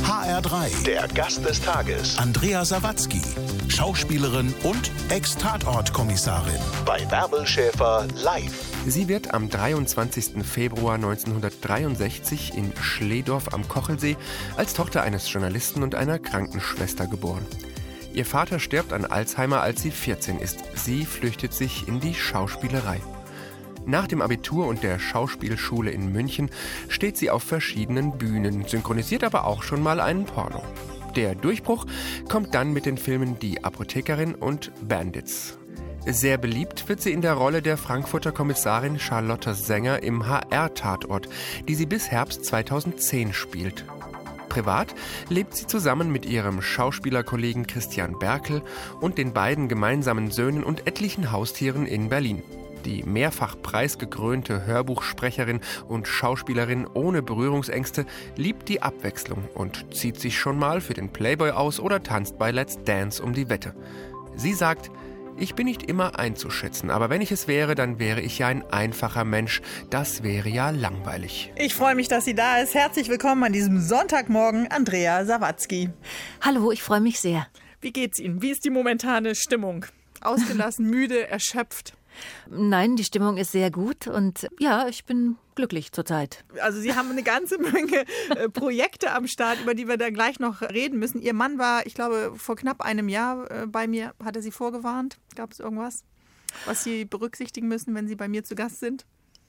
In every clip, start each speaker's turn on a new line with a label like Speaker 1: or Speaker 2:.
Speaker 1: HR3, der Gast des Tages. Andrea Sawatzki, Schauspielerin und Ex-Tatort-Kommissarin bei Bärbel Schäfer live.
Speaker 2: Sie wird am 23. Februar 1963 in Schlehdorf am Kochelsee als Tochter eines Journalisten und einer Krankenschwester geboren. Ihr Vater stirbt an Alzheimer, als sie 14 ist. Sie flüchtet sich in die Schauspielerei. Nach dem Abitur und der Schauspielschule in München steht sie auf verschiedenen Bühnen, synchronisiert aber auch schon mal einen Porno. Der Durchbruch kommt dann mit den Filmen Die Apothekerin und Bandits. Sehr beliebt wird sie in der Rolle der Frankfurter Kommissarin Charlotte Sänger im HR-Tatort, die sie bis Herbst 2010 spielt. Privat lebt sie zusammen mit ihrem Schauspielerkollegen Christian Berkel und den beiden gemeinsamen Söhnen und etlichen Haustieren in Berlin. Die mehrfach preisgekrönte Hörbuchsprecherin und Schauspielerin ohne Berührungsängste liebt die Abwechslung und zieht sich schon mal für den Playboy aus oder tanzt bei Let's Dance um die Wette. Sie sagt: Ich bin nicht immer einzuschätzen, aber wenn ich es wäre, dann wäre ich ja ein einfacher Mensch. Das wäre ja langweilig.
Speaker 3: Ich freue mich, dass sie da ist. Herzlich willkommen an diesem Sonntagmorgen, Andrea Sawatzki.
Speaker 4: Hallo, ich freue mich sehr.
Speaker 3: Wie geht's Ihnen? Wie ist die momentane Stimmung? Ausgelassen, müde, erschöpft?
Speaker 4: Nein, die Stimmung ist sehr gut und ja, ich bin glücklich zurzeit.
Speaker 3: Also Sie haben eine ganze Menge Projekte am Start, über die wir dann gleich noch reden müssen. Ihr Mann war, ich glaube, vor knapp einem Jahr bei mir. Hat er Sie vorgewarnt? Gab es irgendwas, was Sie berücksichtigen müssen, wenn Sie bei mir zu Gast sind?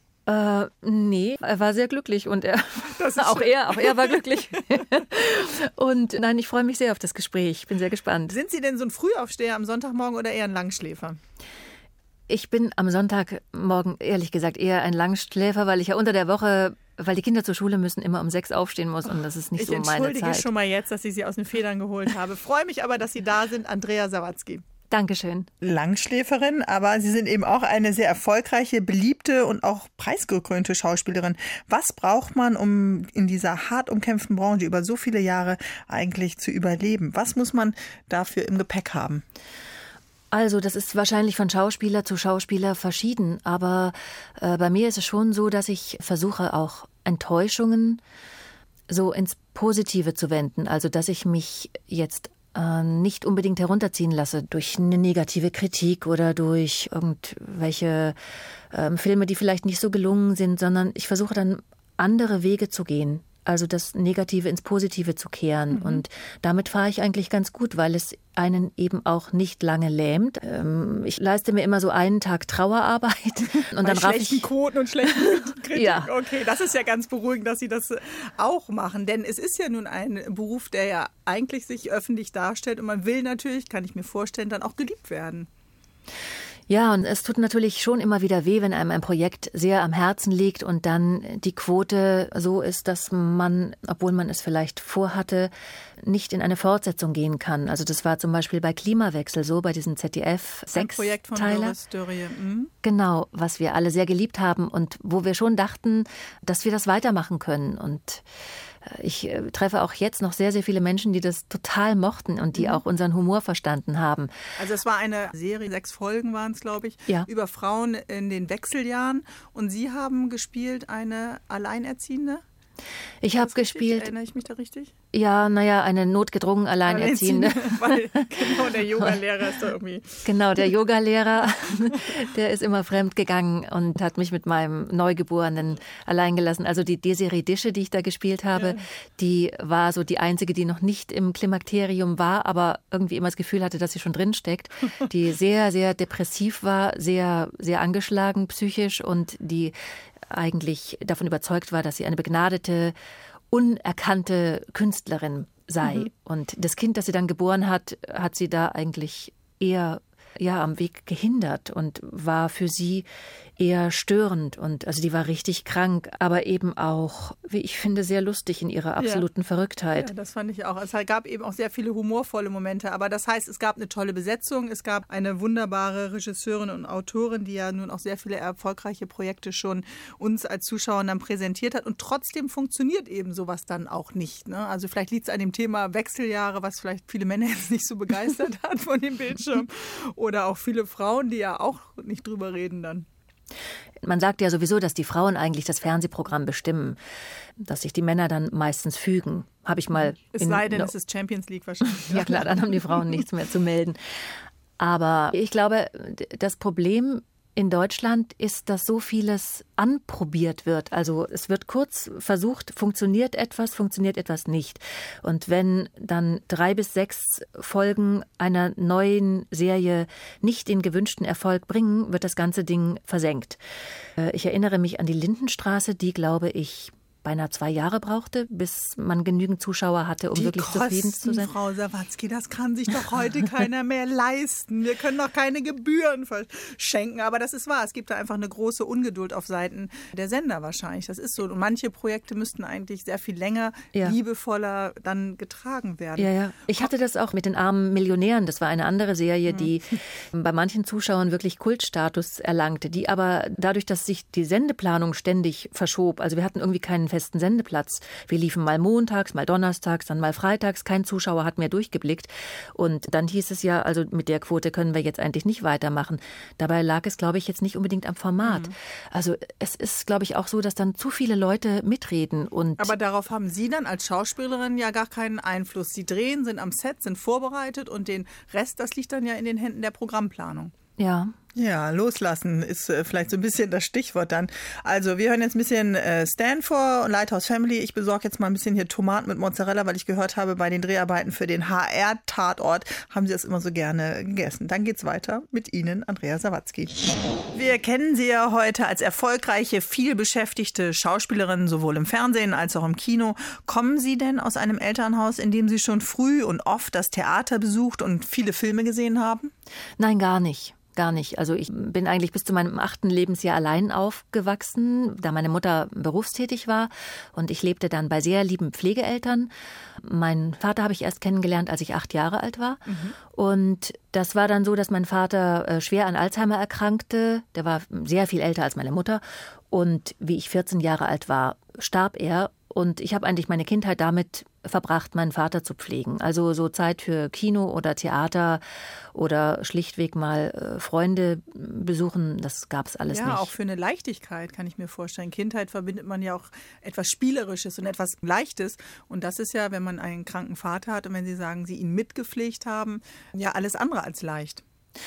Speaker 4: Nee, er war sehr glücklich und auch
Speaker 3: schön.
Speaker 4: er war glücklich. Und nein, ich freue mich sehr auf das Gespräch. Ich bin sehr gespannt.
Speaker 3: Sind Sie denn so ein Frühaufsteher am Sonntagmorgen oder eher ein Langschläfer?
Speaker 4: Ich bin am Sonntagmorgen, ehrlich gesagt, eher ein Langschläfer, weil ich ja unter der Woche, weil die Kinder zur Schule müssen, immer um 6 aufstehen muss und das ist nicht so meine Zeit.
Speaker 3: Ich entschuldige schon mal jetzt, dass ich Sie aus den Federn geholt habe. Freue mich aber, dass Sie da sind, Andrea Sawatzki.
Speaker 4: Dankeschön.
Speaker 3: Langschläferin, aber Sie sind eben auch eine sehr erfolgreiche, beliebte und auch preisgekrönte Schauspielerin. Was braucht man, um in dieser hart umkämpften Branche über so viele Jahre eigentlich zu überleben? Was muss man dafür im Gepäck haben?
Speaker 4: Also das ist wahrscheinlich von Schauspieler zu Schauspieler verschieden, aber bei mir ist es schon so, dass ich versuche auch Enttäuschungen so ins Positive zu wenden. Also dass ich mich jetzt nicht unbedingt herunterziehen lasse durch eine negative Kritik oder durch irgendwelche Filme, die vielleicht nicht so gelungen sind, sondern ich versuche dann andere Wege zu gehen. Also das Negative ins Positive zu kehren. Und damit fahre ich eigentlich ganz gut, weil es einen eben auch nicht lange lähmt. Ich leiste mir immer so einen Tag Trauerarbeit. Und dann
Speaker 3: schlechten Quoten und schlechten Kritik.
Speaker 4: Ja.
Speaker 3: Okay, das ist ja ganz beruhigend, dass Sie das auch machen. Denn es ist ja nun ein Beruf, der ja eigentlich sich öffentlich darstellt. Und man will natürlich, kann ich mir vorstellen, dann auch geliebt werden.
Speaker 4: Ja, und es tut natürlich schon immer wieder weh, wenn einem ein Projekt sehr am Herzen liegt und dann die Quote so ist, dass man, obwohl man es vielleicht vorhatte, nicht in eine Fortsetzung gehen kann. Also das war zum Beispiel bei Klimawechsel so, bei diesem ZDF-Sechsteiler.
Speaker 3: Ein Projekt von Doris Dörrie.
Speaker 4: Genau, was wir alle sehr geliebt haben und wo wir schon dachten, dass wir das weitermachen können. Und ich treffe auch jetzt noch sehr, sehr viele Menschen, die das total mochten und die auch unseren Humor verstanden haben.
Speaker 3: Also es war eine Serie, 6 Folgen waren es, glaube ich,
Speaker 4: ja,
Speaker 3: über Frauen in den Wechseljahren. Und Sie haben gespielt eine Alleinerziehende?
Speaker 4: Ich habe gespielt.
Speaker 3: Erinnere ich mich da richtig?
Speaker 4: Ja, eine notgedrungen Alleinerziehende.
Speaker 3: Weil, genau, der Yogalehrer ist da irgendwie.
Speaker 4: Genau, der Yogalehrer, der ist immer fremd gegangen und hat mich mit meinem Neugeborenen allein gelassen. Also die Desiree Dische, die ich da gespielt habe, die war so die einzige, die noch nicht im Klimakterium war, aber irgendwie immer das Gefühl hatte, dass sie schon drin steckt. Die sehr, sehr depressiv war, sehr, sehr angeschlagen psychisch und die eigentlich davon überzeugt war, dass sie eine begnadete, unerkannte Künstlerin sei. Und das Kind, das sie dann geboren hat, hat sie da eigentlich eher am Weg gehindert und war für sie eher störend. Und also die war richtig krank, aber eben auch, wie ich finde, sehr lustig in ihrer absoluten Verrücktheit.
Speaker 3: Ja, das fand ich auch. Es gab eben auch sehr viele humorvolle Momente. Aber das heißt, es gab eine tolle Besetzung. Es gab eine wunderbare Regisseurin und Autorin, die ja nun auch sehr viele erfolgreiche Projekte schon uns als Zuschauern dann präsentiert hat. Und trotzdem funktioniert eben sowas dann auch nicht. Ne? Also vielleicht liegt es an dem Thema Wechseljahre, was vielleicht viele Männer jetzt nicht so begeistert hat von dem Bildschirm. Oder auch viele Frauen, die ja auch nicht drüber reden dann.
Speaker 4: Man sagt ja sowieso, dass die Frauen eigentlich das Fernsehprogramm bestimmen, dass sich die Männer dann meistens fügen. habe ich mal.
Speaker 3: Es sei denn, es ist Champions League wahrscheinlich.
Speaker 4: Ja klar, dann haben die Frauen nichts mehr zu melden. Aber ich glaube, das Problem in Deutschland ist, dass so vieles anprobiert wird. Also es wird kurz versucht, funktioniert etwas nicht. Und wenn dann 3 bis 6 Folgen einer neuen Serie nicht den gewünschten Erfolg bringen, wird das ganze Ding versenkt. Ich erinnere mich an die Lindenstraße, die, glaube ich, beinahe 2 Jahre brauchte, bis man genügend Zuschauer hatte, um wirklich zufrieden zu sein.
Speaker 3: Frau Sawatzki, das kann sich doch heute keiner mehr leisten. Wir können doch keine Gebühren verschenken. Aber das ist wahr. Es gibt da einfach eine große Ungeduld auf Seiten der Sender wahrscheinlich. Das ist so. Und manche Projekte müssten eigentlich sehr viel länger, liebevoller dann getragen werden.
Speaker 4: Ja. Ich hatte das auch mit den armen Millionären. Das war eine andere Serie, die bei manchen Zuschauern wirklich Kultstatus erlangte, die aber dadurch, dass sich die Sendeplanung ständig verschob, also wir hatten irgendwie keinen festen Sendeplatz. Wir liefen mal montags, mal donnerstags, dann mal freitags. Kein Zuschauer hat mehr durchgeblickt. Und dann hieß es ja, also mit der Quote können wir jetzt eigentlich nicht weitermachen. Dabei lag es, glaube ich, jetzt nicht unbedingt am Format. Also es ist, glaube ich, auch so, dass dann zu viele Leute mitreden. Aber
Speaker 3: darauf haben Sie dann als Schauspielerin ja gar keinen Einfluss. Sie drehen, sind am Set, sind vorbereitet und den Rest, das liegt dann ja in den Händen der Programmplanung.
Speaker 5: Ja, loslassen ist vielleicht so ein bisschen das Stichwort dann. Also wir hören jetzt ein bisschen Stan vor, Lighthouse Family. Ich besorge jetzt mal ein bisschen hier Tomaten mit Mozzarella, weil ich gehört habe, bei den Dreharbeiten für den HR-Tatort haben Sie das immer so gerne gegessen. Dann geht's weiter mit Ihnen, Andrea Sawatzki. Wir kennen Sie ja heute als erfolgreiche, vielbeschäftigte Schauspielerin, sowohl im Fernsehen als auch im Kino. Kommen Sie denn aus einem Elternhaus, in dem Sie schon früh und oft das Theater besucht und viele Filme gesehen haben?
Speaker 4: Nein, gar nicht. Gar nicht. Also ich bin eigentlich bis zu meinem 8. Lebensjahr allein aufgewachsen, da meine Mutter berufstätig war und ich lebte dann bei sehr lieben Pflegeeltern. Meinen Vater habe ich erst kennengelernt, als ich 8 Jahre alt war. Und das war dann so, dass mein Vater schwer an Alzheimer erkrankte. Der war sehr viel älter als meine Mutter. Und wie ich 14 Jahre alt war, starb er. Und ich habe eigentlich meine Kindheit damit verbracht, meinen Vater zu pflegen. Also so Zeit für Kino oder Theater oder schlichtweg mal Freunde besuchen, das gab es alles nicht.
Speaker 3: Ja, auch für eine Leichtigkeit kann ich mir vorstellen. Kindheit verbindet man ja auch etwas Spielerisches und etwas Leichtes. Und das ist ja, wenn man einen kranken Vater hat und wenn Sie sagen, Sie ihn mitgepflegt haben, ja alles andere als leicht.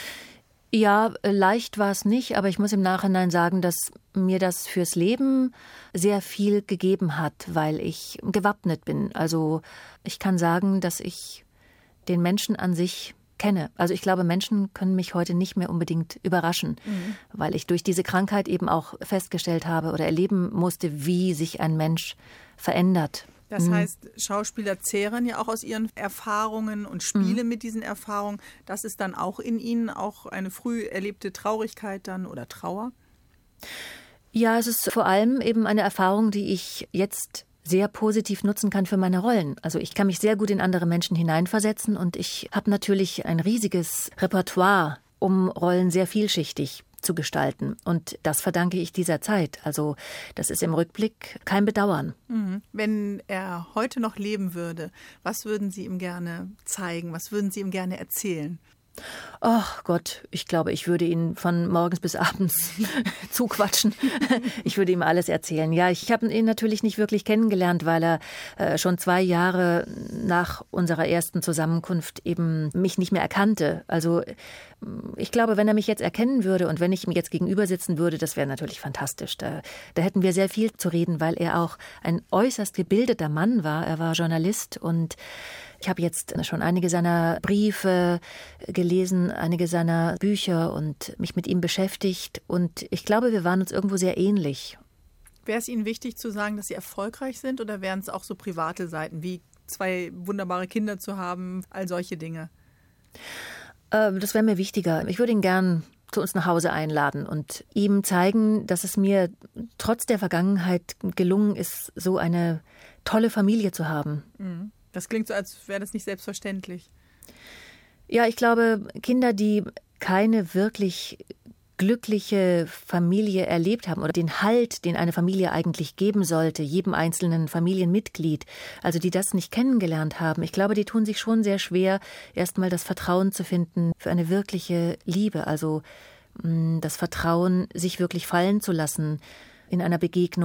Speaker 4: Ja, leicht war es nicht, aber ich muss im Nachhinein sagen, dass mir das fürs Leben sehr viel gegeben hat, weil ich gewappnet bin. Also ich kann sagen, dass ich den Menschen an sich kenne. Also ich glaube, Menschen können mich heute nicht mehr unbedingt überraschen, weil ich durch diese Krankheit eben auch festgestellt habe oder erleben musste, wie sich ein Mensch verändert.
Speaker 3: Das heißt, Schauspieler zehren ja auch aus ihren Erfahrungen und spielen mit diesen Erfahrungen. Das ist dann auch in Ihnen auch eine früh erlebte Traurigkeit dann oder Trauer?
Speaker 4: Ja, es ist vor allem eben eine Erfahrung, die ich jetzt sehr positiv nutzen kann für meine Rollen. Also ich kann mich sehr gut in andere Menschen hineinversetzen und ich habe natürlich ein riesiges Repertoire, um Rollen sehr vielschichtig zu gestalten. Und das verdanke ich dieser Zeit. Also das ist im Rückblick kein Bedauern.
Speaker 3: Wenn er heute noch leben würde, was würden Sie ihm gerne zeigen? Was würden Sie ihm gerne erzählen?
Speaker 4: Ach Gott, ich glaube, ich würde ihn von morgens bis abends zuquatschen. Ich würde ihm alles erzählen. Ja, ich habe ihn natürlich nicht wirklich kennengelernt, weil er schon 2 Jahre nach unserer ersten Zusammenkunft eben mich nicht mehr erkannte. Also ich glaube, wenn er mich jetzt erkennen würde und wenn ich ihm jetzt gegenüber sitzen würde, das wäre natürlich fantastisch. Da hätten wir sehr viel zu reden, weil er auch ein äußerst gebildeter Mann war. Er war Journalist und ich habe jetzt schon einige seiner Briefe gelesen, einige seiner Bücher und mich mit ihm beschäftigt. Und ich glaube, wir waren uns irgendwo sehr ähnlich.
Speaker 3: Wäre es Ihnen wichtig zu sagen, dass Sie erfolgreich sind oder wären es auch so private Seiten, wie 2 wunderbare Kinder zu haben, all solche Dinge?
Speaker 4: Das wäre mir wichtiger. Ich würde ihn gern zu uns nach Hause einladen und ihm zeigen, dass es mir trotz der Vergangenheit gelungen ist, so eine tolle Familie zu haben.
Speaker 3: Das klingt so, als wäre das nicht selbstverständlich.
Speaker 4: Ja, ich glaube, Kinder, die keine wirklich glückliche Familie erlebt haben oder den Halt, den eine Familie eigentlich geben sollte, jedem einzelnen Familienmitglied, also die das nicht kennengelernt haben, ich glaube, die tun sich schon sehr schwer, erstmal das Vertrauen zu finden für eine wirkliche Liebe, also das Vertrauen, sich wirklich fallen zu lassen in einer Begegnung.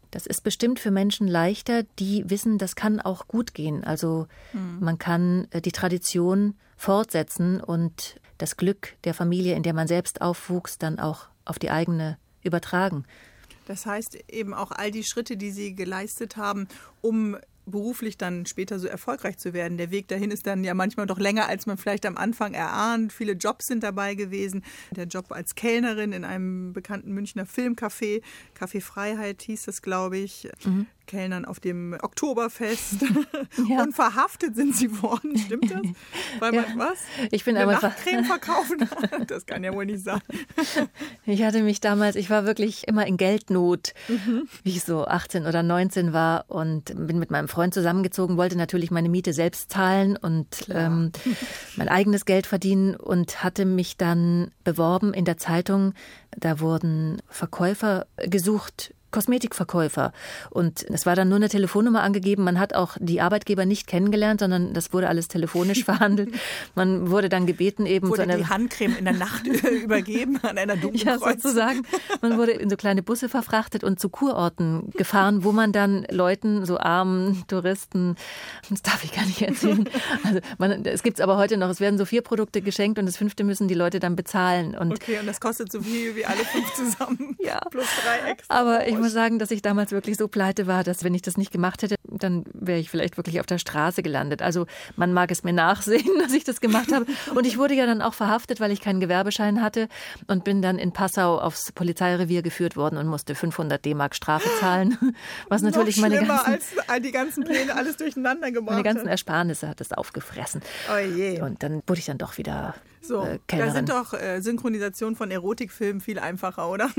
Speaker 4: Das ist bestimmt für Menschen leichter, die wissen, das kann auch gut gehen. Also man kann die Tradition fortsetzen und das Glück der Familie, in der man selbst aufwuchs, dann auch auf die eigene übertragen.
Speaker 3: Das heißt eben auch all die Schritte, die Sie geleistet haben, um beruflich dann später so erfolgreich zu werden. Der Weg dahin ist dann ja manchmal doch länger, als man vielleicht am Anfang erahnt. Viele Jobs sind dabei gewesen. Der Job als Kellnerin in einem bekannten Münchner Filmcafé, Café Freiheit hieß das, glaube ich. Kellnern auf dem Oktoberfest. Ja. Und verhaftet sind Sie worden, stimmt das? Weil man was?
Speaker 4: Ich bin
Speaker 3: eine Nachtcreme verkaufen? Das kann ja wohl nicht sein.
Speaker 4: Ich war wirklich immer in Geldnot, wie ich so 18 oder 19 war und bin mit meinem Freund zusammengezogen, wollte natürlich meine Miete selbst zahlen und mein eigenes Geld verdienen und hatte mich dann beworben in der Zeitung. Da wurden Verkäufer gesucht, Kosmetikverkäufer. Und es war dann nur eine Telefonnummer angegeben. Man hat auch die Arbeitgeber nicht kennengelernt, sondern das wurde alles telefonisch verhandelt. Man wurde dann gebeten, eben
Speaker 3: wurde die Handcreme in der Nacht übergeben an einer Dunkelkreuz.
Speaker 4: Ja, sozusagen. Man wurde in so kleine Busse verfrachtet und zu Kurorten gefahren, wo man dann Leuten, so armen Touristen, das darf ich gar nicht erzählen. Also es gibt es aber heute noch. Es werden so 4 Produkte geschenkt und das 5. müssen die Leute dann bezahlen.
Speaker 3: Okay, und das kostet so viel wie alle 5 zusammen.
Speaker 4: Ja.
Speaker 3: Plus 3 extra.
Speaker 4: Aber ich muss sagen, dass ich damals wirklich so pleite war, dass wenn ich das nicht gemacht hätte, dann wäre ich vielleicht wirklich auf der Straße gelandet. Also man mag es mir nachsehen, dass ich das gemacht habe. Und ich wurde ja dann auch verhaftet, weil ich keinen Gewerbeschein hatte und bin dann in Passau aufs Polizeirevier geführt worden und musste 500 D-Mark Strafe zahlen. Was natürlich
Speaker 3: noch als die ganzen Pläne alles durcheinander gebracht
Speaker 4: meine ganzen Ersparnisse hat das aufgefressen.
Speaker 3: Oh je.
Speaker 4: Und dann wurde ich dann doch wieder
Speaker 3: Kellnerin. Da sind doch Synchronisationen von Erotikfilmen viel einfacher, oder?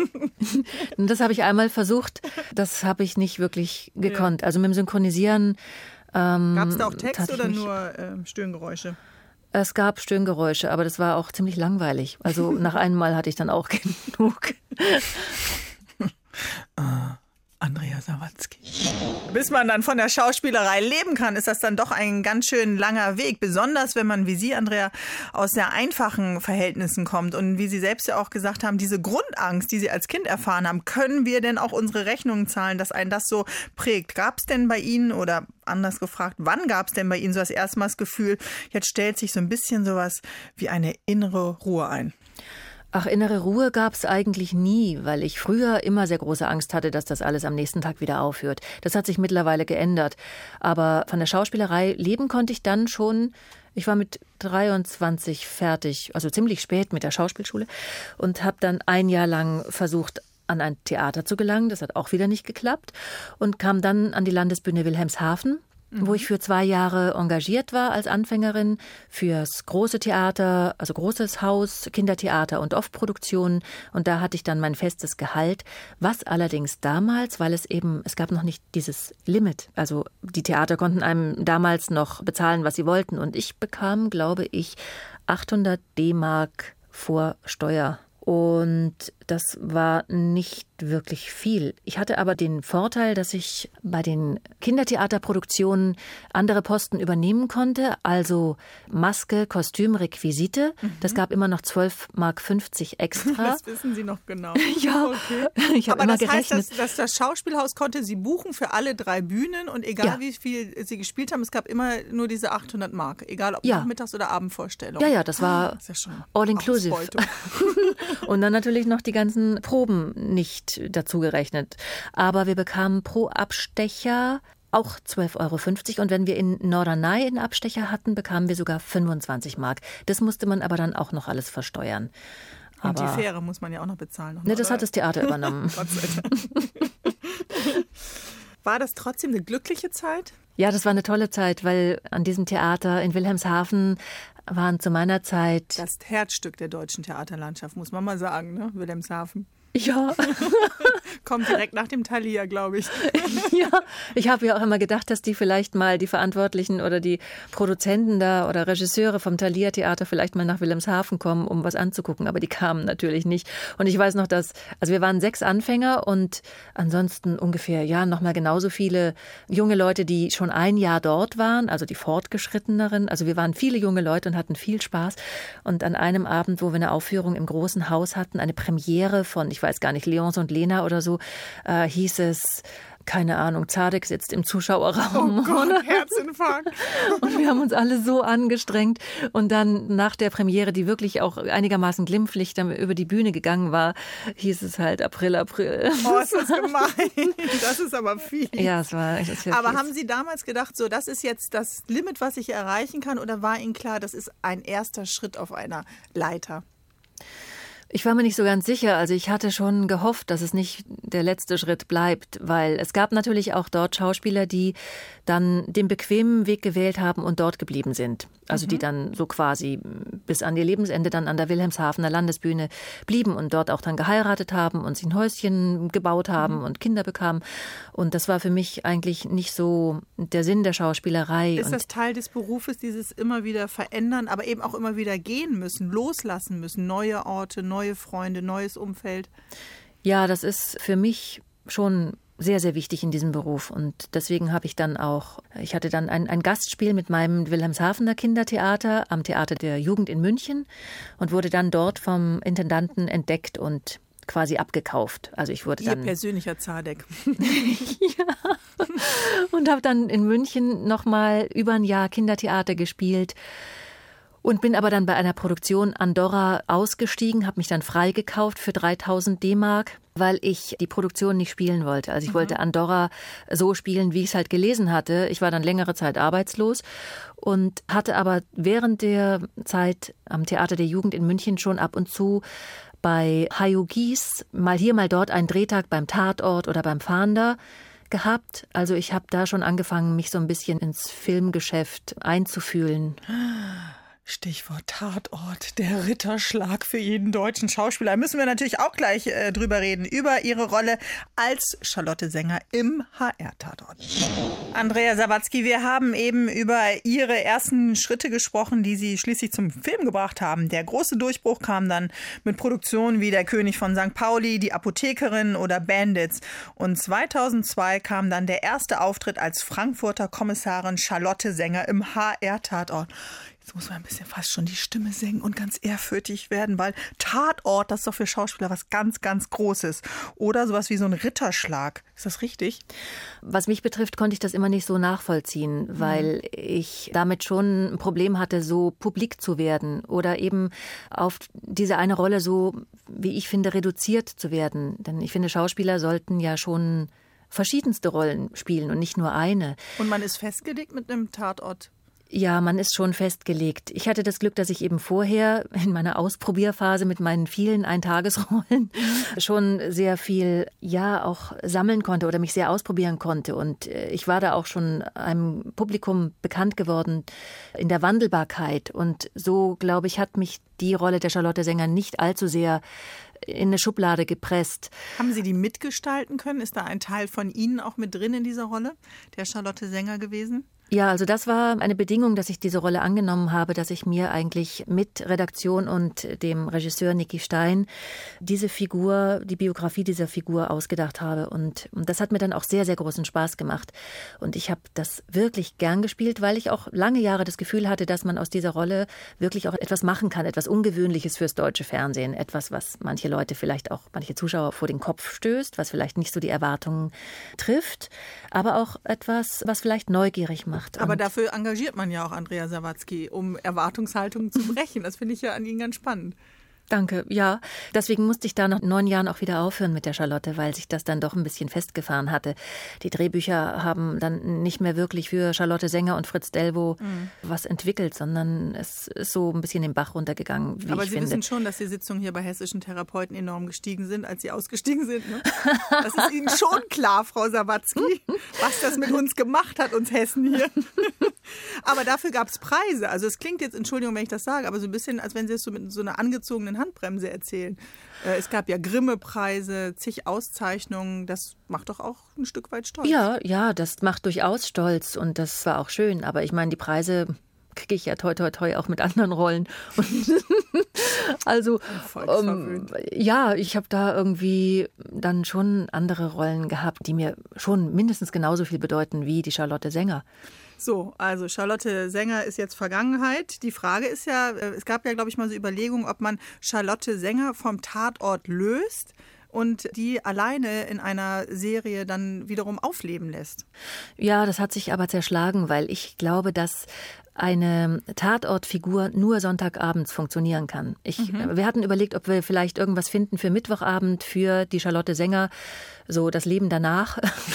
Speaker 4: Das habe ich einmal versucht. Das habe ich nicht wirklich gekonnt. Ja. Also mit dem Synchronisieren.
Speaker 3: Gab es da auch Text oder nur Stöhngeräusche?
Speaker 4: Es gab Stöhngeräusche, aber das war auch ziemlich langweilig. Also nach einem Mal hatte ich dann auch genug.
Speaker 5: Andrea Sawatzki. Bis man dann von der Schauspielerei leben kann, ist das dann doch ein ganz schön langer Weg. Besonders, wenn man, wie Sie, Andrea, aus sehr einfachen Verhältnissen kommt. Und wie Sie selbst ja auch gesagt haben, diese Grundangst, die Sie als Kind erfahren haben, können wir denn auch unsere Rechnungen zahlen, dass einen das so prägt? Gab es denn bei Ihnen, oder anders gefragt, wann gab es denn bei Ihnen so das erste Mal das Gefühl, jetzt stellt sich so ein bisschen sowas wie eine innere Ruhe ein?
Speaker 4: Ach, innere Ruhe gab es eigentlich nie, weil ich früher immer sehr große Angst hatte, dass das alles am nächsten Tag wieder aufhört. Das hat sich mittlerweile geändert. Aber von der Schauspielerei leben konnte ich dann schon. Ich war mit 23 fertig, also ziemlich spät mit der Schauspielschule und habe dann ein Jahr lang versucht, an ein Theater zu gelangen. Das hat auch wieder nicht geklappt und kam dann an die Landesbühne Wilhelmshaven, wo ich für 2 Jahre engagiert war als Anfängerin fürs große Theater, also großes Haus, Kindertheater und Off-Produktionen. Und da hatte ich dann mein festes Gehalt, was allerdings damals, weil es gab noch nicht dieses Limit. Also die Theater konnten einem damals noch bezahlen, was sie wollten. Und ich bekam, glaube ich, 800 D-Mark vor Steuer. Und das war nicht wirklich viel. Ich hatte aber den Vorteil, dass ich bei den Kindertheaterproduktionen andere Posten übernehmen konnte, also Maske, Kostüm, Requisite. Das gab immer noch 12,50 Mark extra.
Speaker 3: Das wissen Sie noch genau.
Speaker 4: Ja,
Speaker 3: okay.
Speaker 4: Ich habe immer gerechnet.
Speaker 3: Heißt, dass das Schauspielhaus konnte Sie buchen für alle 3 Bühnen und egal wie viel Sie gespielt haben, es gab immer nur diese 800 Mark, egal ob Nachmittags- oder Abendvorstellung.
Speaker 4: Ja, das war all inclusive. Und dann natürlich noch die ganzen Proben nicht dazu gerechnet. Aber wir bekamen pro Abstecher auch 12,50 € und wenn wir in Norderney einen Abstecher hatten, bekamen wir sogar 25 Mark. Das musste man aber dann auch noch alles versteuern.
Speaker 3: Und die Fähre muss man ja auch noch bezahlen.
Speaker 4: Ne, das hat das Theater übernommen.
Speaker 3: Gott sei Dank. War das trotzdem eine glückliche Zeit?
Speaker 4: Ja, das war eine tolle Zeit, weil an diesem Theater in Wilhelmshaven waren zu meiner Zeit
Speaker 3: das Herzstück der deutschen Theaterlandschaft, muss man mal sagen, ne? Wilhelmshaven.
Speaker 4: Ja.
Speaker 3: Kommt direkt nach dem Thalia, glaube ich.
Speaker 4: Ja, ich habe ja auch immer gedacht, dass die vielleicht mal die Verantwortlichen oder die Produzenten da oder Regisseure vom Thalia-Theater vielleicht mal nach Wilhelmshaven kommen, um was anzugucken. Aber die kamen natürlich nicht. Und ich weiß noch, also wir waren 6 Anfänger und ansonsten ungefähr, nochmal genauso viele junge Leute, die schon ein Jahr dort waren, also die Fortgeschritteneren. Also wir waren viele junge Leute und hatten viel Spaß. Und an einem Abend, wo wir eine Aufführung im großen Haus hatten, eine Premiere von, ich weiß gar nicht, Leonce und Lena oder so, hieß es keine Ahnung, Zadek sitzt im Zuschauerraum.
Speaker 5: Oh Gott, Herzinfarkt.
Speaker 4: Und wir haben uns alle so angestrengt. Und dann nach der Premiere, die wirklich auch einigermaßen glimpflich dann über die Bühne gegangen war, hieß es halt April.
Speaker 5: Oh, ist das gemein. Das ist aber viel.
Speaker 4: Ja, es war
Speaker 5: aber haben Sie damals gedacht, so, das ist jetzt das Limit, was ich erreichen kann? Oder war Ihnen klar, das ist ein erster Schritt auf einer Leiter?
Speaker 4: Ich war mir nicht so ganz sicher. Also ich hatte schon gehofft, dass es nicht der letzte Schritt bleibt, weil es gab natürlich auch dort Schauspieler, die dann den bequemen Weg gewählt haben und dort geblieben sind. Also die dann so quasi bis an ihr Lebensende dann an der Wilhelmshavener Landesbühne blieben und dort auch dann geheiratet haben und sich ein Häuschen gebaut haben und Kinder bekamen. Und das war für mich eigentlich nicht so der Sinn der Schauspielerei.
Speaker 5: Ist das Teil des Berufes, dieses immer wieder verändern, aber eben auch immer wieder gehen müssen, loslassen müssen, neue Orte, neue Freunde, neues Umfeld?
Speaker 4: Ja, das ist für mich schon sehr, sehr wichtig in diesem Beruf. Und deswegen habe ich dann auch, ich hatte dann ein Gastspiel mit meinem Wilhelmshavener Kindertheater am Theater der Jugend in München und wurde dann dort vom Intendanten entdeckt und quasi abgekauft. Also ich wurde dann...
Speaker 5: Ihr persönlicher Zadek.
Speaker 4: Ja. Und habe dann in München nochmal über ein Jahr Kindertheater gespielt. Und bin aber dann bei einer Produktion Andorra ausgestiegen, habe mich dann freigekauft für 3.000 D-Mark, weil ich die Produktion nicht spielen wollte. Also ich wollte Andorra so spielen, wie ich es halt gelesen hatte. Ich war dann längere Zeit arbeitslos und hatte aber während der Zeit am Theater der Jugend in München schon ab und zu bei Hajo Gies mal hier, mal dort einen Drehtag beim Tatort oder beim Fahnder gehabt. Also ich habe da schon angefangen, mich so ein bisschen ins Filmgeschäft einzufühlen.
Speaker 5: Stichwort Tatort, der Ritterschlag für jeden deutschen Schauspieler. Da müssen wir natürlich auch gleich drüber reden, über Ihre Rolle als Charlotte Sänger im HR-Tatort. Andrea Sawatzki, wir haben eben über Ihre ersten Schritte gesprochen, die Sie schließlich zum Film gebracht haben. Der große Durchbruch kam dann mit Produktionen wie Der König von St. Pauli, Die Apothekerin oder Bandits. Und 2002 kam dann der erste Auftritt als Frankfurter Kommissarin Charlotte Sänger im HR-Tatort. Jetzt muss man ein bisschen fast schon die Stimme senken und ganz ehrfürchtig werden, weil Tatort, das ist doch für Schauspieler was ganz, ganz Großes. Oder sowas wie so ein Ritterschlag. Ist das richtig?
Speaker 4: Was mich betrifft, konnte ich das immer nicht so nachvollziehen, weil ich damit schon ein Problem hatte, so publik zu werden oder eben auf diese eine Rolle so, wie ich finde, reduziert zu werden. Denn ich finde, Schauspieler sollten ja schon verschiedenste Rollen spielen und nicht nur eine.
Speaker 5: Und man ist festgelegt mit einem Tatort?
Speaker 4: Ja, man ist schon festgelegt. Ich hatte das Glück, dass ich eben vorher in meiner Ausprobierphase mit meinen vielen Eintagesrollen schon sehr viel, ja, auch sammeln konnte oder mich sehr ausprobieren konnte. Und ich war da auch schon einem Publikum bekannt geworden in der Wandelbarkeit. Und so, glaube ich, hat mich die Rolle der Charlotte Sänger nicht allzu sehr in eine Schublade gepresst.
Speaker 5: Haben Sie die mitgestalten können? Ist da ein Teil von Ihnen auch mit drin in dieser Rolle, der Charlotte Sänger gewesen?
Speaker 4: Ja, also das war eine Bedingung, dass ich diese Rolle angenommen habe, dass ich mir eigentlich mit Redaktion und dem Regisseur Niki Stein diese Figur, die Biografie dieser Figur ausgedacht habe. Und das hat mir dann auch sehr, sehr großen Spaß gemacht. Und ich habe das wirklich gern gespielt, weil ich auch lange Jahre das Gefühl hatte, dass man aus dieser Rolle wirklich auch etwas machen kann, etwas Ungewöhnliches fürs deutsche Fernsehen. Etwas, was manche Leute vielleicht auch, manche Zuschauer vor den Kopf stößt, was vielleicht nicht so die Erwartungen trifft, aber auch etwas, was vielleicht neugierig macht.
Speaker 5: Aber dafür engagiert man ja auch Andrea Sawatzki, um Erwartungshaltungen zu brechen. Das finde ich ja an Ihnen ganz spannend.
Speaker 4: Danke, ja. Deswegen musste ich da nach 9 Jahren auch wieder aufhören mit der Charlotte, weil sich das dann doch ein bisschen festgefahren hatte. Die Drehbücher haben dann nicht mehr wirklich für Charlotte Sänger und Fritz Delvo was entwickelt, sondern es ist so ein bisschen den Bach runtergegangen, wie
Speaker 5: Aber
Speaker 4: ich
Speaker 5: Sie
Speaker 4: finde.
Speaker 5: wissen schon, dass die Sitzungen hier bei hessischen Therapeuten enorm gestiegen sind, als Sie ausgestiegen sind. Ne? Das ist Ihnen schon klar, Frau Sawatzki, was das mit uns gemacht hat, uns Hessen hier. Aber dafür gab es Preise. Also es klingt jetzt, Entschuldigung, wenn ich das sage, aber so ein bisschen, als wenn Sie es so mit so einer angezogenen Handbremse erzählen. Es gab ja Grimme-Preise, zig Auszeichnungen. Das macht doch auch ein Stück weit stolz.
Speaker 4: Ja, das macht durchaus stolz und das war auch schön. Aber ich meine, die Preise kriege ich ja toi toi toi auch mit anderen Rollen. Und also ja, ich habe da irgendwie dann schon andere Rollen gehabt, die mir schon mindestens genauso viel bedeuten wie die Charlotte Sänger.
Speaker 5: So, also Charlotte Sänger ist jetzt Vergangenheit. Die Frage ist ja, es gab ja, glaube ich, mal so Überlegungen, ob man Charlotte Sänger vom Tatort löst,
Speaker 3: und die alleine in einer Serie dann wiederum aufleben lässt.
Speaker 4: Ja, das hat sich aber zerschlagen, weil ich glaube, dass eine Tatortfigur nur Sonntagabends funktionieren kann. Wir hatten überlegt, ob wir vielleicht irgendwas finden für Mittwochabend, für die Charlotte Sänger, so das Leben danach.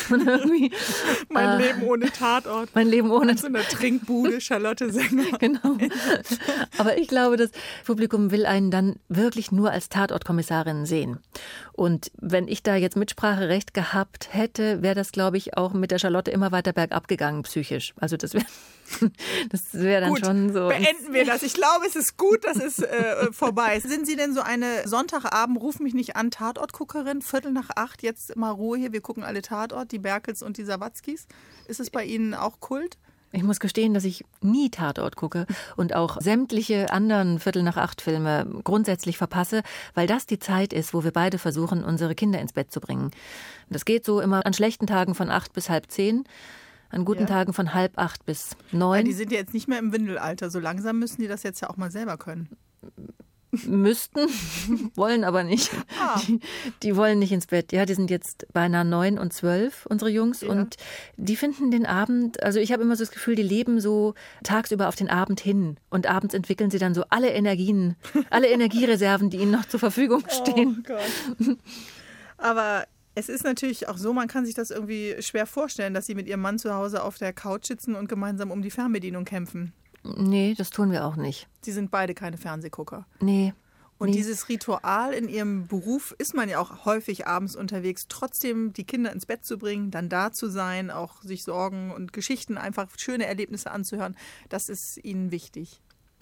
Speaker 3: Mein Leben ohne Tatort.
Speaker 4: Mein Leben ohne
Speaker 3: also in der Trinkbude, Charlotte Sänger.
Speaker 4: Genau. Aber ich glaube, das Publikum will einen dann wirklich nur als Tatortkommissarin sehen. Und wenn ich da jetzt Mitspracherecht gehabt hätte, wäre das, glaube ich, auch mit der Charlotte immer weiter bergab gegangen, psychisch. Also das wäre dann
Speaker 3: gut,
Speaker 4: schon so.
Speaker 3: Beenden wir das. Ich glaube, es ist gut, dass es vorbei ist. Sind Sie denn so eine Sonntagabend, ruf mich nicht an, Tatortguckerin, 7:45, jetzt mal Ruhe hier, wir gucken alle Tatort, die Berkels und die Sawatzkis. Ist es bei Ihnen auch Kult?
Speaker 4: Ich muss gestehen, dass ich nie Tatort gucke und auch sämtliche anderen 7:45 Filme grundsätzlich verpasse, weil das die Zeit ist, wo wir beide versuchen, unsere Kinder ins Bett zu bringen. Das geht so immer an schlechten Tagen von 8 bis 7:30. An guten Tagen von 7:30 bis 9.
Speaker 3: Ja, die sind ja jetzt nicht mehr im Windelalter. So langsam müssen die das jetzt ja auch mal selber können.
Speaker 4: Müssten, wollen aber nicht. Die wollen nicht ins Bett. Ja, die sind jetzt beinahe 9 und 12, unsere Jungs. Ja. Und die finden den Abend, also ich habe immer so das Gefühl, die leben so tagsüber auf den Abend hin. Und abends entwickeln sie dann so alle Energien, alle Energiereserven, die ihnen noch zur Verfügung stehen.
Speaker 3: Oh Gott. Aber es ist natürlich auch so, man kann sich das irgendwie schwer vorstellen, dass Sie mit Ihrem Mann zu Hause auf der Couch sitzen und gemeinsam um die Fernbedienung kämpfen.
Speaker 4: Nee, das tun wir auch nicht.
Speaker 3: Sie sind beide keine Fernsehgucker.
Speaker 4: Nee.
Speaker 3: Und dieses Ritual in Ihrem Beruf ist man ja auch häufig abends unterwegs, trotzdem die Kinder ins Bett zu bringen, dann da zu sein, auch sich Sorgen und Geschichten, einfach schöne Erlebnisse anzuhören, das ist Ihnen wichtig.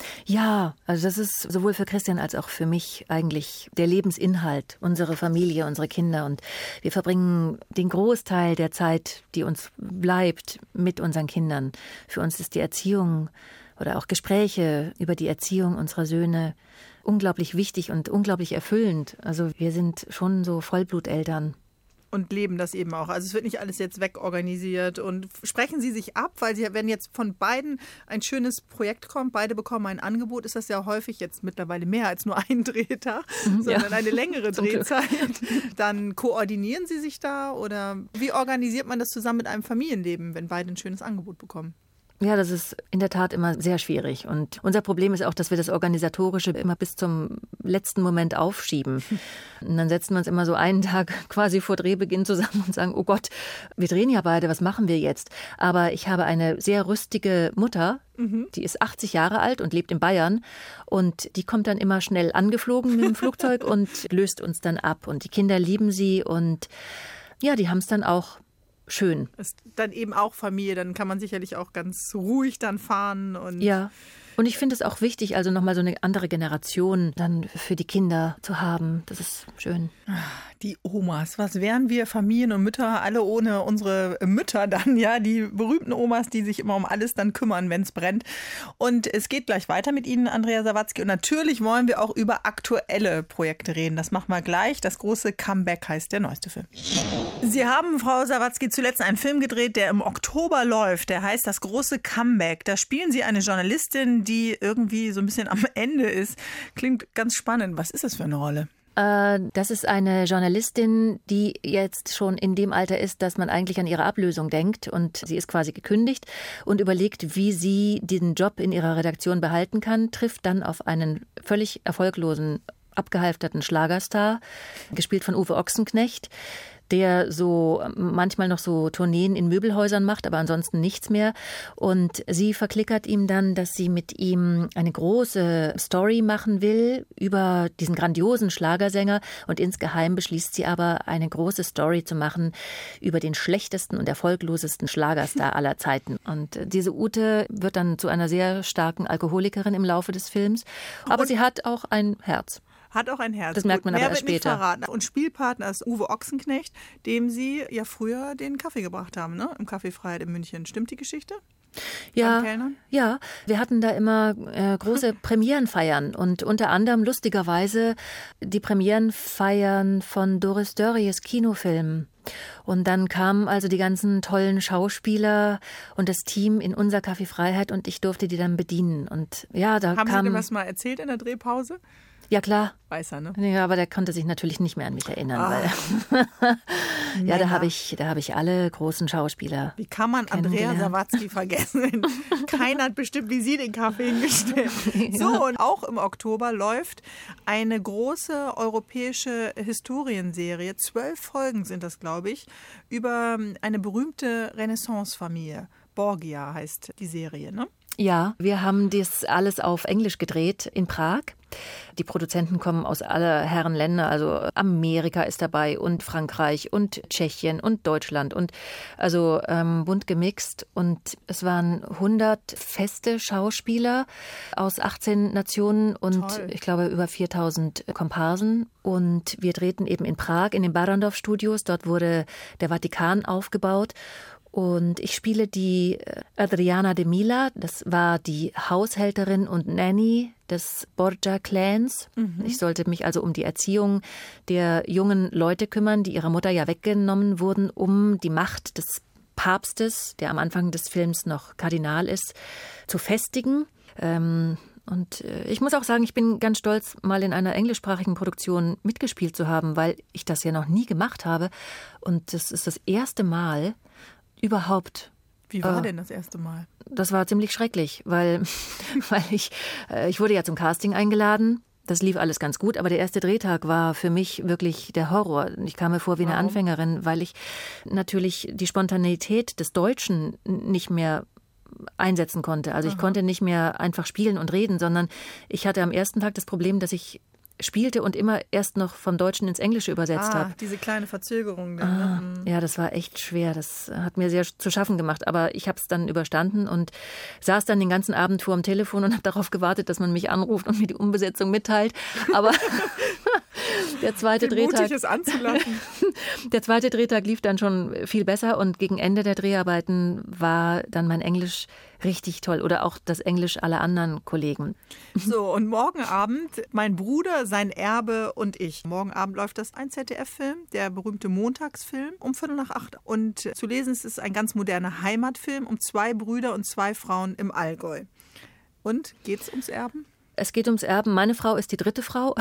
Speaker 4: Ja, also das ist sowohl für Christian als auch für mich eigentlich der Lebensinhalt, unsere Familie, unsere Kinder. Und wir verbringen den Großteil der Zeit, die uns bleibt, mit unseren Kindern. Für uns ist die Erziehung oder auch Gespräche über die Erziehung unserer Söhne unglaublich wichtig und unglaublich erfüllend. Also wir sind schon so Vollbluteltern.
Speaker 3: Und leben das eben auch. Also es wird nicht alles jetzt wegorganisiert. Und sprechen Sie sich ab, weil wenn jetzt von beiden ein schönes Projekt kommt, beide bekommen ein Angebot, ist das ja häufig jetzt mittlerweile mehr als nur ein Drehtag, sondern eine längere Drehzeit. Dann koordinieren Sie sich da oder wie organisiert man das zusammen mit einem Familienleben, wenn beide ein schönes Angebot bekommen?
Speaker 4: Ja, das ist in der Tat immer sehr schwierig. Und unser Problem ist auch, dass wir das Organisatorische immer bis zum letzten Moment aufschieben. Und dann setzen wir uns immer so einen Tag quasi vor Drehbeginn zusammen und sagen, oh Gott, wir drehen ja beide, was machen wir jetzt? Aber ich habe eine sehr rüstige Mutter, die ist 80 Jahre alt und lebt in Bayern. Und die kommt dann immer schnell angeflogen mit dem Flugzeug und löst uns dann ab. Und die Kinder lieben sie und ja, die haben es dann auch schön.
Speaker 3: Ist dann eben auch Familie, dann kann man sicherlich auch ganz ruhig dann fahren. Und
Speaker 4: ja, und ich finde es auch wichtig, also nochmal so eine andere Generation dann für die Kinder zu haben. Das ist schön.
Speaker 5: Die Omas, was wären wir Familien und Mütter, alle ohne unsere Mütter dann, ja, die berühmten Omas, die sich immer um alles dann kümmern, wenn es brennt. Und es geht gleich weiter mit Ihnen, Andrea Sawatzki. Und natürlich wollen wir auch über aktuelle Projekte reden. Das machen wir gleich. Das große Comeback heißt der neueste Film. Sie haben, Frau Sawatzki, zuletzt einen Film gedreht, der im Oktober läuft. Der heißt Das große Comeback. Da spielen Sie eine Journalistin, die irgendwie so ein bisschen am Ende ist. Klingt ganz spannend. Was ist das für eine Rolle?
Speaker 4: Das ist eine Journalistin, die jetzt schon in dem Alter ist, dass man eigentlich an ihre Ablösung denkt. Und sie ist quasi gekündigt und überlegt, wie sie diesen Job in ihrer Redaktion behalten kann, trifft dann auf einen völlig erfolglosen, abgehalfterten Schlagerstar, gespielt von Uwe Ochsenknecht, der so manchmal noch so Tourneen in Möbelhäusern macht, aber ansonsten nichts mehr. Und sie verklickert ihm dann, dass sie mit ihm eine große Story machen will über diesen grandiosen Schlagersänger. Und insgeheim beschließt sie aber, eine große Story zu machen über den schlechtesten und erfolglosesten Schlagerstar aller Zeiten. Und diese Ute wird dann zu einer sehr starken Alkoholikerin im Laufe des Films. Aber sie hat auch ein Herz.
Speaker 3: Hat auch ein Herz.
Speaker 4: Das merkt man aber erst später.
Speaker 3: Nicht verraten. Und Spielpartner ist Uwe Ochsenknecht, dem Sie ja früher den Kaffee gebracht haben, ne? Im Café Freiheit in München. Stimmt die Geschichte?
Speaker 4: Ja, wir hatten da immer große Premierenfeiern und unter anderem lustigerweise die Premierenfeiern von Doris Dörries Kinofilm. Und dann kamen also die ganzen tollen Schauspieler und das Team in unser Café Freiheit und ich durfte die dann bedienen. Und ja, da
Speaker 3: Haben Sie dem was mal erzählt in der Drehpause?
Speaker 4: Ja, klar.
Speaker 3: Weiß er, ne?
Speaker 4: Ja, aber der konnte sich natürlich nicht mehr an mich erinnern. Weil ja, da habe ich alle großen Schauspieler.
Speaker 3: Wie kann man Andrea Sawatzki vergessen? Keiner hat bestimmt wie Sie den Kaffee hingestellt. Ja. So, und auch im Oktober läuft eine große europäische Historienserie. 12 Folgen sind das, glaube ich, über eine berühmte Renaissance-Familie. Borgia heißt die Serie, ne?
Speaker 4: Ja, wir haben das alles auf Englisch gedreht in Prag. Die Produzenten kommen aus aller Herren Länder, also Amerika ist dabei und Frankreich und Tschechien und Deutschland und also bunt gemixt. Und es waren 100 feste Schauspieler aus 18 Nationen und Toll. Ich glaube über 4000 Komparsen. Und wir drehten eben in Prag in den Barrandov-Studios. Dort wurde der Vatikan aufgebaut. Und ich spiele die Adriana de Mila, das war die Haushälterin und Nanny des Borgia-Clans. Ich sollte mich also um die Erziehung der jungen Leute kümmern, die ihrer Mutter ja weggenommen wurden, um die Macht des Papstes, der am Anfang des Films noch Kardinal ist, zu festigen. Und ich muss auch sagen, ich bin ganz stolz, mal in einer englischsprachigen Produktion mitgespielt zu haben, weil ich das ja noch nie gemacht habe. Und das ist das erste Mal überhaupt.
Speaker 3: Wie war denn das erste Mal?
Speaker 4: Das war ziemlich schrecklich, weil ich wurde ja zum Casting eingeladen. Das lief alles ganz gut, aber der erste Drehtag war für mich wirklich der Horror. Ich kam mir vor wie eine Anfängerin, weil ich natürlich die Spontaneität des Deutschen nicht mehr einsetzen konnte. Also ich konnte nicht mehr einfach spielen und reden, sondern ich hatte am ersten Tag das Problem, dass ich spielte und immer erst noch vom Deutschen ins Englische übersetzt habe.
Speaker 3: Diese kleine Verzögerung.
Speaker 4: Ja, das war echt schwer. Das hat mir sehr zu schaffen gemacht. Aber ich habe es dann überstanden und saß dann den ganzen Abend vor dem Telefon und habe darauf gewartet, dass man mich anruft und mir die Umbesetzung mitteilt. Aber der zweite Drehtag, der zweite Drehtag lief dann schon viel besser und gegen Ende der Dreharbeiten war dann mein Englisch richtig toll oder auch das Englisch aller anderen Kollegen.
Speaker 3: So, und morgen Abend mein Bruder, sein Erbe und ich. Morgen Abend läuft das ein ZDF-Film, der berühmte Montagsfilm um 7:45. Und zu lesen ist es ein ganz moderner Heimatfilm um 2 Brüder und 2 Frauen im Allgäu. Und geht's ums Erben?
Speaker 4: Es geht ums Erben. Meine Frau ist die dritte Frau.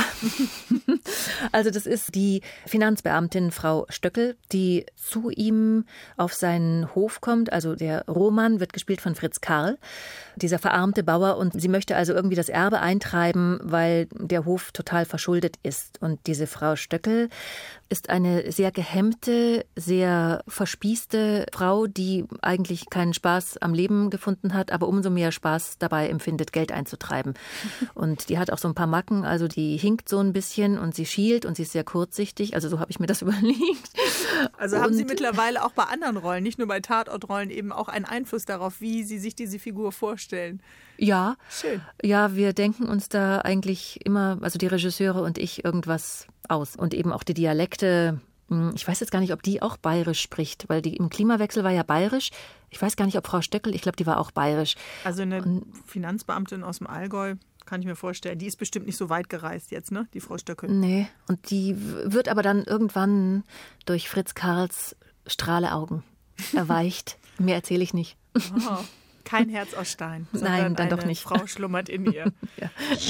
Speaker 4: Also das ist die Finanzbeamtin Frau Stöckel, die zu ihm auf seinen Hof kommt. Also der Roman wird gespielt von Fritz Karl, dieser verarmte Bauer. Und sie möchte also irgendwie das Erbe eintreiben, weil der Hof total verschuldet ist. Und diese Frau Stöckel ist eine sehr gehemmte, sehr verspießte Frau, die eigentlich keinen Spaß am Leben gefunden hat, aber umso mehr Spaß dabei empfindet, Geld einzutreiben. Und die hat auch so ein paar Macken, also die hinkt so ein bisschen und sie schielt und sie ist sehr kurzsichtig. Also so habe ich mir das überlegt.
Speaker 3: Also haben Sie mittlerweile auch bei anderen Rollen, nicht nur bei Tatortrollen, eben auch einen Einfluss darauf, wie Sie sich diese Figur vorstellen?
Speaker 4: Ja.
Speaker 3: Schön. Ja,
Speaker 4: wir denken uns da eigentlich immer, also die Regisseure und ich, irgendwas aus. Und eben auch die Dialekte. Ich weiß jetzt gar nicht, ob die auch bayerisch spricht, weil die im Klimawechsel war ja bayerisch. Ich weiß gar nicht, ob Frau Stöckel, ich glaube, die war auch bayerisch.
Speaker 3: Also eine Finanzbeamtin aus dem Allgäu, kann ich mir vorstellen. Die ist bestimmt nicht so weit gereist jetzt, ne? Die Frau Stöckel.
Speaker 4: Nee, und die wird aber dann irgendwann durch Fritz Karls Strahleaugen erweicht. Mehr erzähle ich nicht.
Speaker 3: Oh, kein Herz aus Stein.
Speaker 4: Nein, dann doch nicht.
Speaker 3: Frau schlummert in ihr.
Speaker 4: Ja.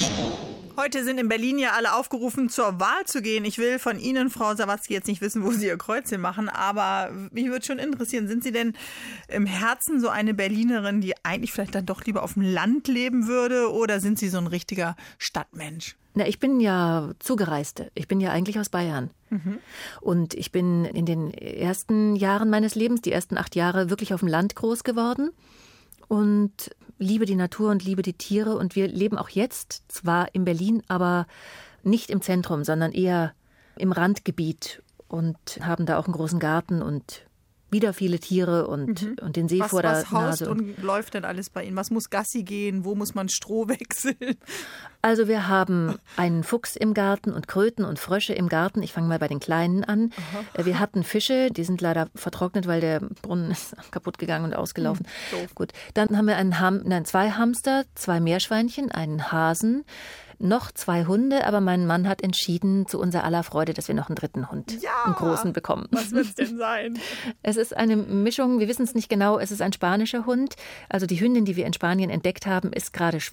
Speaker 3: Heute sind in Berlin ja alle aufgerufen, zur Wahl zu gehen. Ich will von Ihnen, Frau Sawatzki, jetzt nicht wissen, wo Sie Ihr Kreuzchen machen, aber mich würde schon interessieren, sind Sie denn im Herzen so eine Berlinerin, die eigentlich vielleicht dann doch lieber auf dem Land leben würde, oder sind Sie so ein richtiger Stadtmensch?
Speaker 4: Na, ich bin ja Zugereiste. Ich bin ja eigentlich aus Bayern. Und ich bin in den ersten Jahren meines Lebens, die ersten 8 Jahre, wirklich auf dem Land groß geworden. Und liebe die Natur und liebe die Tiere. Und wir leben auch jetzt zwar in Berlin, aber nicht im Zentrum, sondern eher im Randgebiet und haben da auch einen großen Garten und wieder viele Tiere und den See vor der Nase.
Speaker 3: Was haust und läuft denn alles bei Ihnen? Was muss Gassi gehen? Wo muss man Stroh wechseln?
Speaker 4: Also wir haben einen Fuchs im Garten und Kröten und Frösche im Garten. Ich fange mal bei den Kleinen an. Aha. Wir hatten Fische, die sind leider vertrocknet, weil der Brunnen ist kaputt gegangen und ausgelaufen. Gut. Dann haben wir 2 Hamster, 2 Meerschweinchen, einen Hasen, noch 2 Hunde, aber mein Mann hat entschieden, zu unserer aller Freude, dass wir noch einen 3. Hund, einen großen, bekommen.
Speaker 3: Was wird es denn sein?
Speaker 4: Es ist eine Mischung, wir wissen es nicht genau, es ist ein spanischer Hund. Also die Hündin, die wir in Spanien entdeckt haben, ist gerade schwanger.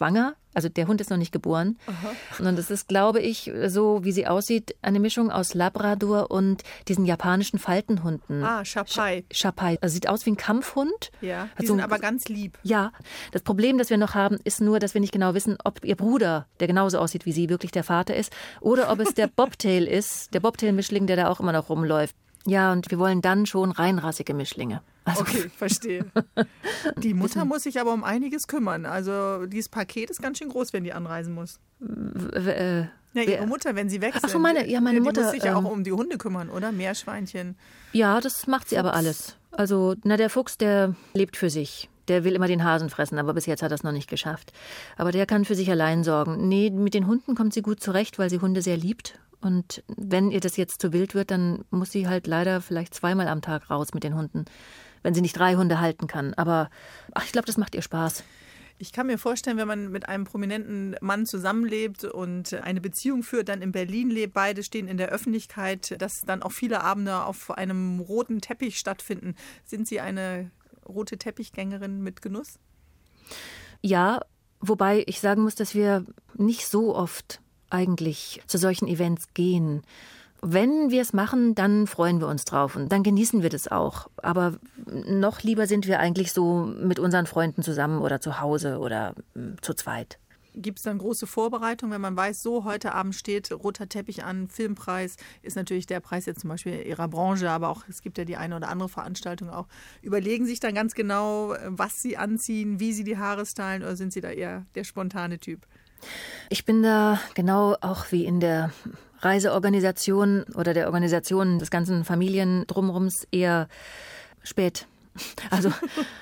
Speaker 4: Also der Hund ist noch nicht geboren. Aha. Und das ist, glaube ich, so wie sie aussieht, eine Mischung aus Labrador und diesen japanischen Faltenhunden.
Speaker 3: Chapai.
Speaker 4: Chapai. Also sieht aus wie ein Kampfhund.
Speaker 3: Ja, die sind aber ganz lieb.
Speaker 4: Ja, das Problem, das wir noch haben, ist nur, dass wir nicht genau wissen, ob ihr Bruder, der genauso aussieht wie sie, wirklich der Vater ist oder ob es der Bobtail ist, der Bobtail-Mischling, der da auch immer noch rumläuft. Ja, und wir wollen dann schon reinrassige Mischlinge. Also
Speaker 3: okay, verstehe. Die Mutter muss sich aber um einiges kümmern. Also dieses Paket ist ganz schön groß, wenn die anreisen muss. Ihre Mutter, wenn sie weg sind.
Speaker 4: Ach so, meine Mutter.
Speaker 3: Die muss sich ja auch um die Hunde kümmern, oder? Meerschweinchen.
Speaker 4: Ja, das macht sie aber alles. Also, der Fuchs, der lebt für sich. Der will immer den Hasen fressen, aber bis jetzt hat er es noch nicht geschafft. Aber der kann für sich allein sorgen. Nee, mit den Hunden kommt sie gut zurecht, weil sie Hunde sehr liebt. Und wenn ihr das jetzt zu wild wird, dann muss sie halt leider vielleicht 2-mal am Tag raus mit den Hunden, wenn sie nicht 3 Hunde halten kann. Aber ich glaube, das macht ihr Spaß.
Speaker 3: Ich kann mir vorstellen, wenn man mit einem prominenten Mann zusammenlebt und eine Beziehung führt, dann in Berlin lebt, beide stehen in der Öffentlichkeit, dass dann auch viele Abende auf einem roten Teppich stattfinden. Sind Sie eine rote Teppichgängerin mit Genuss?
Speaker 4: Ja, wobei ich sagen muss, dass wir nicht so oft eigentlich zu solchen Events gehen. Wenn wir es machen, dann freuen wir uns drauf und dann genießen wir das auch. Aber noch lieber sind wir eigentlich so mit unseren Freunden zusammen oder zu Hause oder zu zweit.
Speaker 3: Gibt es dann große Vorbereitungen, wenn man weiß, so heute Abend steht roter Teppich an, Filmpreis, ist natürlich der Preis jetzt zum Beispiel Ihrer Branche, aber auch es gibt ja die eine oder andere Veranstaltung auch. Überlegen sich dann ganz genau, was Sie anziehen, wie Sie die Haare stylen oder sind Sie da eher der spontane Typ?
Speaker 4: Ich bin da genau auch wie in der Reiseorganisation oder der Organisation des ganzen Familiendrumrums eher spät. Also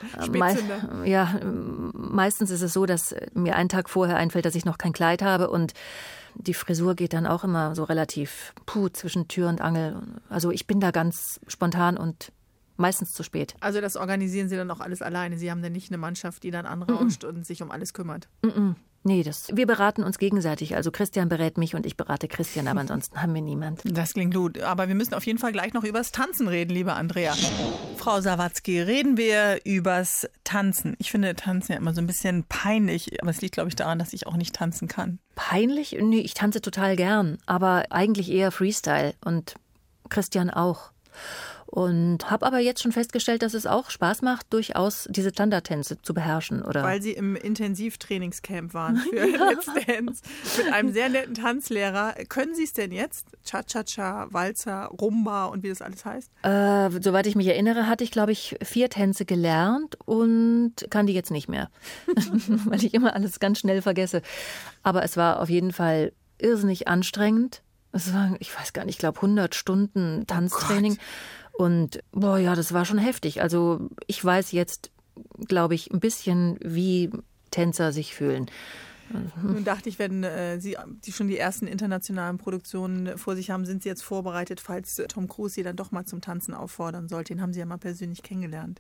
Speaker 4: meistens ist es so, dass mir einen Tag vorher einfällt, dass ich noch kein Kleid habe und die Frisur geht dann auch immer so relativ zwischen Tür und Angel. Also ich bin da ganz spontan und meistens zu spät.
Speaker 3: Also das organisieren Sie dann auch alles alleine? Sie haben dann nicht eine Mannschaft, die dann anrauscht und sich um alles kümmert?
Speaker 4: Nee, wir beraten uns gegenseitig. Also Christian berät mich und ich berate Christian, aber ansonsten haben wir niemand.
Speaker 5: Das klingt gut. Aber wir müssen auf jeden Fall gleich noch übers Tanzen reden, liebe Andrea. Frau Sawatzki, reden wir übers Tanzen. Ich finde Tanzen ja immer so ein bisschen peinlich, aber es liegt, glaube ich, daran, dass ich auch nicht tanzen kann.
Speaker 4: Peinlich? Nee, ich tanze total gern, aber eigentlich eher Freestyle und Christian auch. Und habe aber jetzt schon festgestellt, dass es auch Spaß macht, durchaus diese Standardtänze zu beherrschen. Oder?
Speaker 3: Weil Sie im Intensivtrainingscamp waren für Let's Dance mit einem sehr netten Tanzlehrer. Können Sie es denn jetzt? Cha-Cha-Cha, Walzer, Rumba und wie das alles heißt?
Speaker 4: Soweit ich mich erinnere, hatte ich, glaube ich, 4 Tänze gelernt und kann die jetzt nicht mehr, weil ich immer alles ganz schnell vergesse. Aber es war auf jeden Fall irrsinnig anstrengend. Es waren, ich weiß gar nicht, ich glaube 100 Stunden Tanztraining. Und das war schon heftig. Also ich weiß jetzt, glaube ich, ein bisschen, wie Tänzer sich fühlen.
Speaker 3: Nun dachte ich, wenn Sie schon die ersten internationalen Produktionen vor sich haben, sind Sie jetzt vorbereitet, falls Tom Cruise Sie dann doch mal zum Tanzen auffordern sollte. Den haben Sie ja mal persönlich kennengelernt.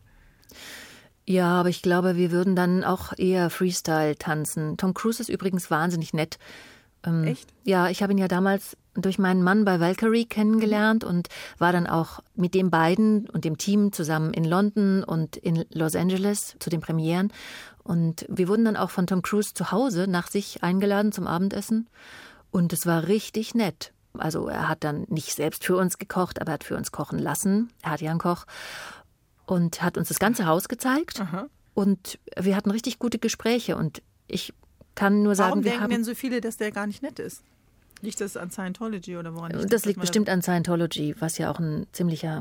Speaker 4: Ja, aber ich glaube, wir würden dann auch eher Freestyle tanzen. Tom Cruise ist übrigens wahnsinnig nett.
Speaker 3: Echt?
Speaker 4: Ja, ich habe ihn ja damals durch meinen Mann bei Valkyrie kennengelernt und war dann auch mit den beiden und dem Team zusammen in London und in Los Angeles zu den Premieren. Und wir wurden dann auch von Tom Cruise zu Hause nach sich eingeladen zum Abendessen. Und es war richtig nett. Also er hat dann nicht selbst für uns gekocht, aber er hat für uns kochen lassen. Er hat ja einen Koch. Und hat uns das ganze Haus gezeigt. Aha. Und wir hatten richtig gute Gespräche. Und ich kann nur sagen,
Speaker 3: warum denken denn so viele, dass der gar nicht nett ist? Liegt das an Scientology oder woran liegt das?
Speaker 4: Das liegt bestimmt an Scientology, was ja auch ein ziemlicher,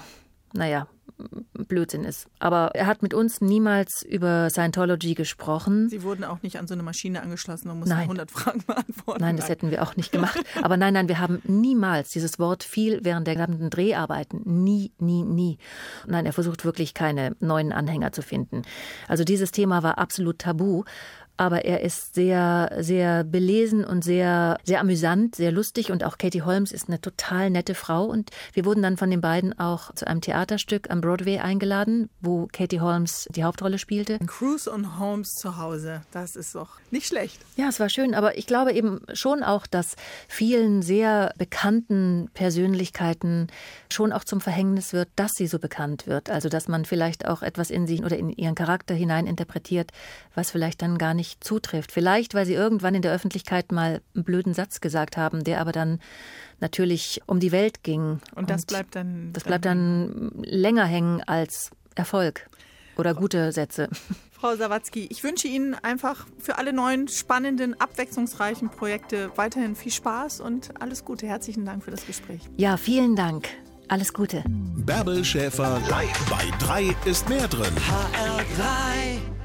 Speaker 4: Blödsinn ist. Aber er hat mit uns niemals über Scientology gesprochen.
Speaker 3: Sie wurden auch nicht an so eine Maschine angeschlossen und mussten 100 Fragen beantworten.
Speaker 4: Nein, das hätten wir auch nicht gemacht. Aber nein, wir haben niemals, dieses Wort fiel während der gesamten Dreharbeiten, nie. Nein, er versucht wirklich keine neuen Anhänger zu finden. Also dieses Thema war absolut tabu. Aber er ist sehr, sehr belesen und sehr, sehr amüsant, sehr lustig. Und auch Katie Holmes ist eine total nette Frau. Und wir wurden dann von den beiden auch zu einem Theaterstück am Broadway eingeladen, wo Katie Holmes die Hauptrolle spielte.
Speaker 3: Cruise und Holmes zu Hause, das ist doch nicht schlecht.
Speaker 4: Ja, es war schön. Aber ich glaube eben schon auch, dass vielen sehr bekannten Persönlichkeiten schon auch zum Verhängnis wird, dass sie so bekannt wird. Also dass man vielleicht auch etwas in sie oder in ihren Charakter hinein interpretiert, was vielleicht dann gar nicht nicht zutrifft. Vielleicht, weil sie irgendwann in der Öffentlichkeit mal einen blöden Satz gesagt haben, der aber dann natürlich um die Welt ging.
Speaker 3: Und das bleibt dann...
Speaker 4: Das bleibt dann länger hängen als Erfolg oder gute Sätze.
Speaker 3: Frau Sawatzki, ich wünsche Ihnen einfach für alle neuen, spannenden, abwechslungsreichen Projekte weiterhin viel Spaß und alles Gute. Herzlichen Dank für das Gespräch.
Speaker 4: Ja, vielen Dank. Alles Gute.
Speaker 1: Bärbel Schäfer live bei 3 ist mehr drin.
Speaker 6: HR3